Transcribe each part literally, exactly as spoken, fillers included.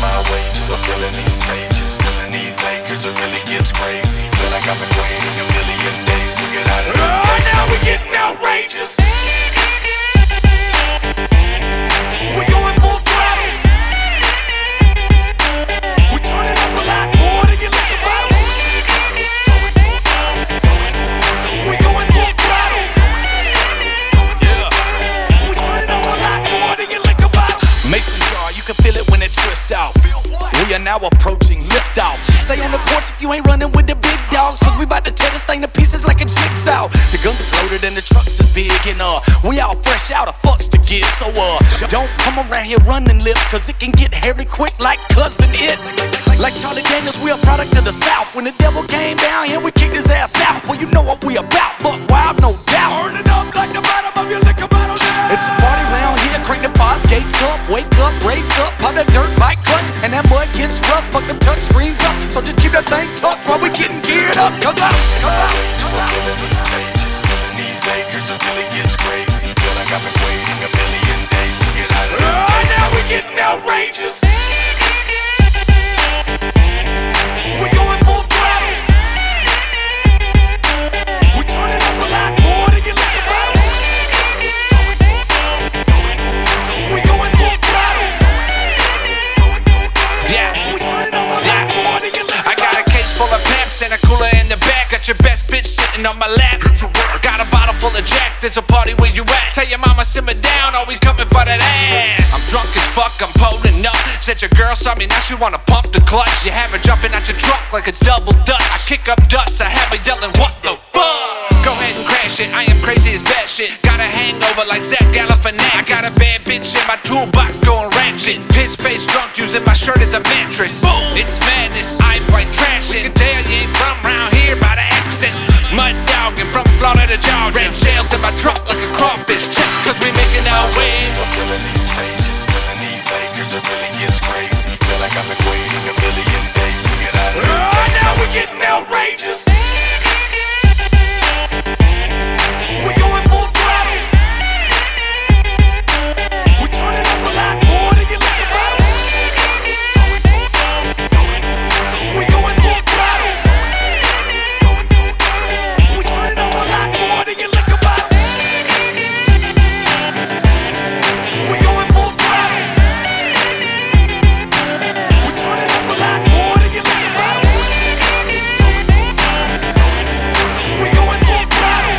my wages, I'm filling these stages, filling these acres, it really gets crazy. Feel like I've been waiting a million days to get out of this Oh, cage. now we getting outrageous. We're going full throttle. We're turning up a lot more than your liquor bottle. We're going full throttle. Yeah. We're turning up a lot more than your liquor bottle. Mason jar, you can feel it when it twists off. We are now approaching liftoff. Stay on the porch if you ain't running with the big dogs, cause we bout to tear this thing to pieces like a jigsaw. The guns is loaded and the trucks is big, and uh we all fresh out of fucks to give. So uh don't come around here running lips, cause it can get hairy quick like Cousin It. Like Charlie Daniels, we a product of the South. When the devil came down here, we kicked his ass out. Well, you know what we about, but wild, no doubt. Burn it up like the bottom of your liquor bottle now. It's a party round here, crank the pods, gates up, wake up, raise up, pop that dirt bike clutch, and that mud gets rough, fuck them touch screens up. So just keep that thing tucked while we getting geared up, cause I'm I'm filling these stages, filling these acres, it really gets crazy. Feel like I've been waiting a million days to get out of this Oh, cage. now we getting outrageous. We're going full throttle. We're turning up a lot more than your liquor bottle. We're going full throttle. Yeah, We're turning up a lot more than your liquor I got a bottle. case full of pimps and a cooler in the back. Got your best bitch sitting on my lap. Got a bottle full of Jack, there's a party where you at. Tell your mama simmer down, or we coming for that ass. I'm drunk as fuck, I'm pulling up. Said your girl saw me, now she wanna pump the clutch. You have her jumping out your truck like it's double dutch. I kick up dust, I have her yelling, what the fuck? Go ahead and crash it, I am crazy as bad shit. Got a hangover like Zach Galifianakis. I got a bad bitch in my toolbox going ratchet. Piss face drunk, using my shirt as a mattress. Boom, it's madness, I'm white trash. We can tell you ain't from round here by the accent. Mud dog and from Florida to Georgia. Red shells in my truck like a crawfish check. Cause we making our way. I'm filling these stages, filling these acres, it really gets crazy. Feel like I've been waiting a million days to get out of this Oh, cage. now we getting outrageous. We're going full throttle. We're turning up a lot more than your liquor bottle. We're going full throttle. We're turning up a lot more than your liquor bottle. We're going full throttle. We're turning up a lot more than your liquor bottle. We're going full throttle.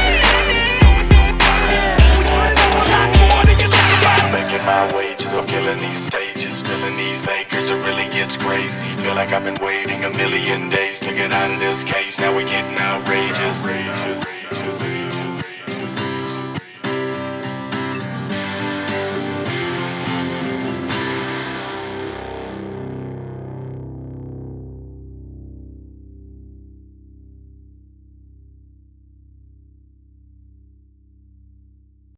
We're turning up a lot more than your liquor bottle. Making my wages, I'm killing these stages, filling these acres, it really gets crazy. Feel like I've been waiting a million days to get out of this cage. Now we get